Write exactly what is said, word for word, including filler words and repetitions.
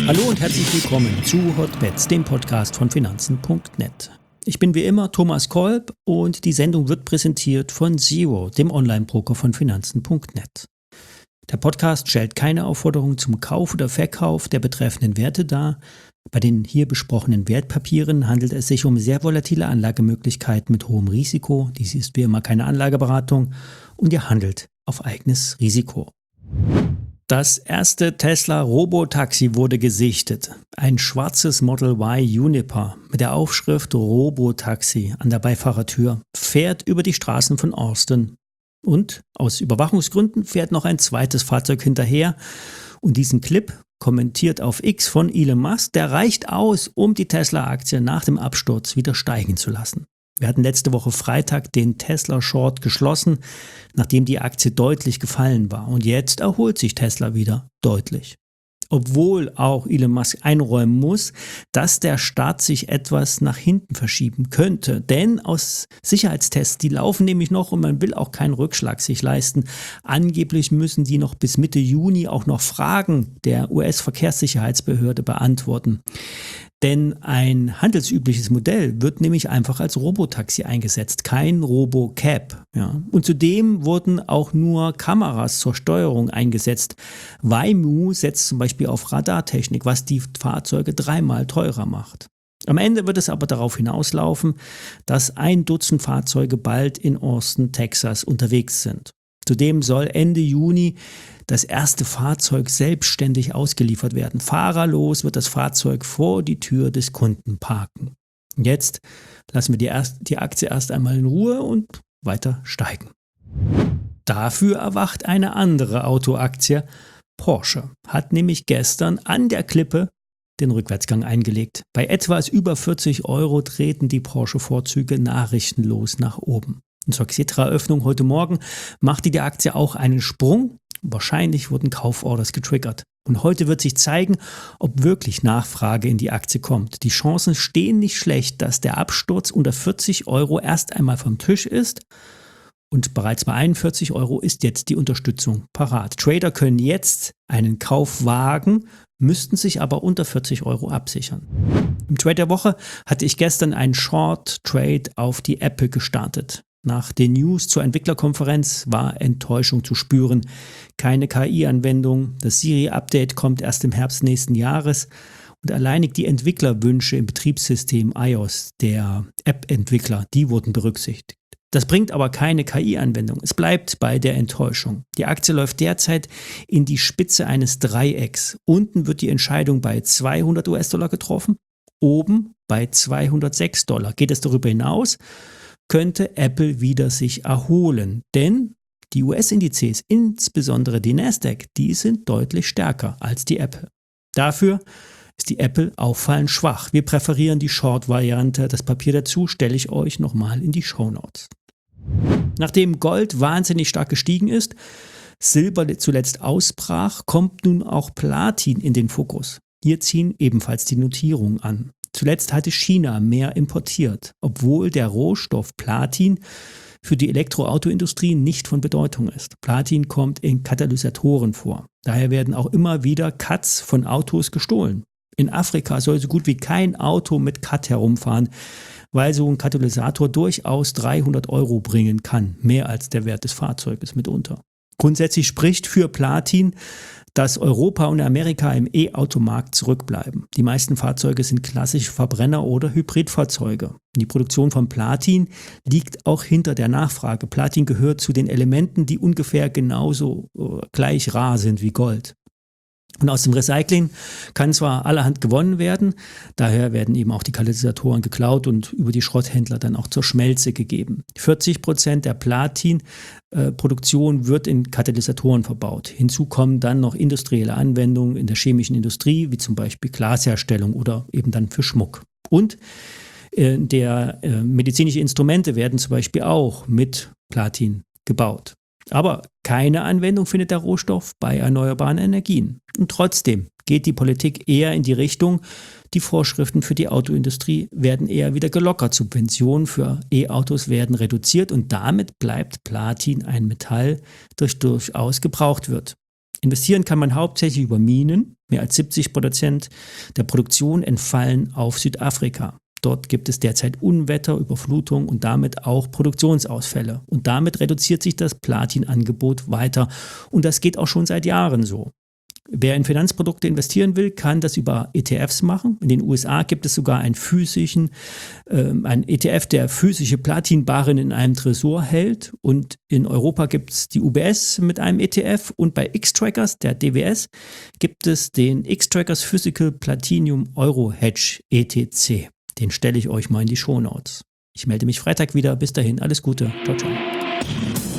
Hallo und herzlich willkommen zu Hotbets, dem Podcast von Finanzen Punkt net. Ich bin wie immer Thomas Kolb und die Sendung wird präsentiert von Zero, dem Online-Broker von Finanzen Punkt net. Der Podcast stellt keine Aufforderung zum Kauf oder Verkauf der betreffenden Werte dar. Bei den hier besprochenen Wertpapieren handelt es sich um sehr volatile Anlagemöglichkeiten mit hohem Risiko. Dies ist wie immer keine Anlageberatung und ihr handelt auf eigenes Risiko. Das erste Tesla Robotaxi wurde gesichtet. Ein schwarzes Model Y Juniper mit der Aufschrift Robotaxi an der Beifahrertür fährt über die Straßen von Austin. Und aus Überwachungsgründen fährt noch ein zweites Fahrzeug hinterher. Und diesen Clip kommentiert auf X von Elon Musk, der reicht aus, um die Tesla-Aktie nach dem Absturz wieder steigen zu lassen. Wir hatten letzte Woche Freitag den Tesla-Short geschlossen, nachdem die Aktie deutlich gefallen war. Und jetzt erholt sich Tesla wieder deutlich. Obwohl auch Elon Musk einräumen muss, dass der Start sich etwas nach hinten verschieben könnte. Denn aus Sicherheitstests, die laufen nämlich noch und man will auch keinen Rückschlag sich leisten. Angeblich müssen die noch bis Mitte Juni auch noch Fragen der U S-Verkehrssicherheitsbehörde beantworten. Denn ein handelsübliches Modell wird nämlich einfach als Robotaxi eingesetzt, kein Robocab. Ja. Und zudem wurden auch nur Kameras zur Steuerung eingesetzt. Waymo setzt zum Beispiel auf Radartechnik, was die Fahrzeuge dreimal teurer macht. Am Ende wird es aber darauf hinauslaufen, dass ein Dutzend Fahrzeuge bald in Austin, Texas unterwegs sind. Zudem soll Ende Juni das erste Fahrzeug selbstständig ausgeliefert werden. Fahrerlos wird das Fahrzeug vor die Tür des Kunden parken. Jetzt lassen wir die, erst, die Aktie erst einmal in Ruhe und weiter steigen. Dafür erwacht eine andere Autoaktie. Porsche hat nämlich gestern an der Klippe den Rückwärtsgang eingelegt. Bei etwas über vierzig Euro treten die Porsche-Vorzüge nachrichtenlos nach oben. Und zur Xetra-Öffnung heute Morgen machte die Aktie auch einen Sprung. Wahrscheinlich wurden Kauforders getriggert. Und heute wird sich zeigen, ob wirklich Nachfrage in die Aktie kommt. Die Chancen stehen nicht schlecht, dass der Absturz unter vierzig Euro erst einmal vom Tisch ist. Und bereits bei einundvierzig Euro ist jetzt die Unterstützung parat. Trader können jetzt einen Kauf wagen, müssten sich aber unter vierzig Euro absichern. Im Trade der Woche hatte ich gestern einen Short Trade auf die Apple gestartet. Nach den News zur Entwicklerkonferenz war Enttäuschung zu spüren. Keine K I-Anwendung, das Siri-Update kommt erst im Herbst nächsten Jahres und alleinig die Entwicklerwünsche im Betriebssystem iOS der App-Entwickler, die wurden berücksichtigt. Das bringt aber keine K I-Anwendung. Es bleibt bei der Enttäuschung. Die Aktie läuft derzeit in die Spitze eines Dreiecks. Unten wird die Entscheidung bei zweihundert US-Dollar getroffen, oben bei zweihundertsechs Dollar. Geht es darüber hinaus, könnte Apple wieder sich erholen. Denn die U S-Indizes, insbesondere die Nasdaq, die sind deutlich stärker als die Apple. Dafür ist die Apple auffallend schwach. Wir präferieren die Short-Variante. Das Papier dazu stelle ich euch nochmal in die Shownotes. Nachdem Gold wahnsinnig stark gestiegen ist, Silber zuletzt ausbrach, kommt nun auch Platin in den Fokus. Hier ziehen ebenfalls die Notierungen an. Zuletzt hatte China mehr importiert, obwohl der Rohstoff Platin für die Elektroautoindustrie nicht von Bedeutung ist. Platin kommt in Katalysatoren vor. Daher werden auch immer wieder C A Ts von Autos gestohlen. In Afrika soll so gut wie kein Auto mit C A T herumfahren, weil so ein Katalysator durchaus dreihundert Euro bringen kann, mehr als der Wert des Fahrzeuges mitunter. Grundsätzlich spricht für Platin, dass Europa und Amerika im E-Automarkt zurückbleiben. Die meisten Fahrzeuge sind klassische Verbrenner- oder Hybridfahrzeuge. Die Produktion von Platin liegt auch hinter der Nachfrage. Platin gehört zu den Elementen, die ungefähr genauso äh, gleich rar sind wie Gold. Und aus dem Recycling kann zwar allerhand gewonnen werden, daher werden eben auch die Katalysatoren geklaut und über die Schrotthändler dann auch zur Schmelze gegeben. vierzig Prozent der Platinproduktion wird in Katalysatoren verbaut. Hinzu kommen dann noch industrielle Anwendungen in der chemischen Industrie, wie zum Beispiel Glasherstellung oder eben dann für Schmuck. Und äh, der äh, medizinische Instrumente werden zum Beispiel auch mit Platin gebaut. Aber keine Anwendung findet der Rohstoff bei erneuerbaren Energien. Und trotzdem geht die Politik eher in die Richtung, die Vorschriften für die Autoindustrie werden eher wieder gelockert. Subventionen für E-Autos werden reduziert und damit bleibt Platin ein Metall, das durchaus gebraucht wird. Investieren kann man hauptsächlich über Minen. Mehr als siebzig Prozent der Produktion entfallen auf Südafrika. Dort gibt es derzeit Unwetter, Überflutung und damit auch Produktionsausfälle. Und damit reduziert sich das Platinangebot weiter. Und das geht auch schon seit Jahren so. Wer in Finanzprodukte investieren will, kann das über E T Fs machen. In den U S A gibt es sogar einen physischen, äh, einen E T F, der physische Platinbarren in einem Tresor hält. Und in Europa gibt es die U B S mit einem E T F. Und bei X-Trackers, der D W S, gibt es den X-Trackers Physical Platinum Euro Hedge E T C. Den stelle ich euch mal in die Shownotes. Ich melde mich Freitag wieder. Bis dahin, alles Gute. Ciao, ciao.